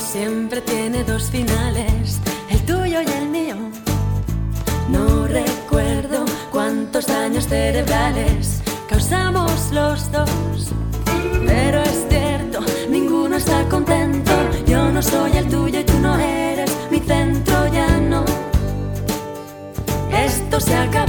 siempre tiene dos finales, el tuyo y el mío. No recuerdo cuántos daños cerebrales causamos los dos, pero es cierto, ninguno está contento. Yo no soy el tuyo y tú no eres mi centro, ya no. Esto se acaba.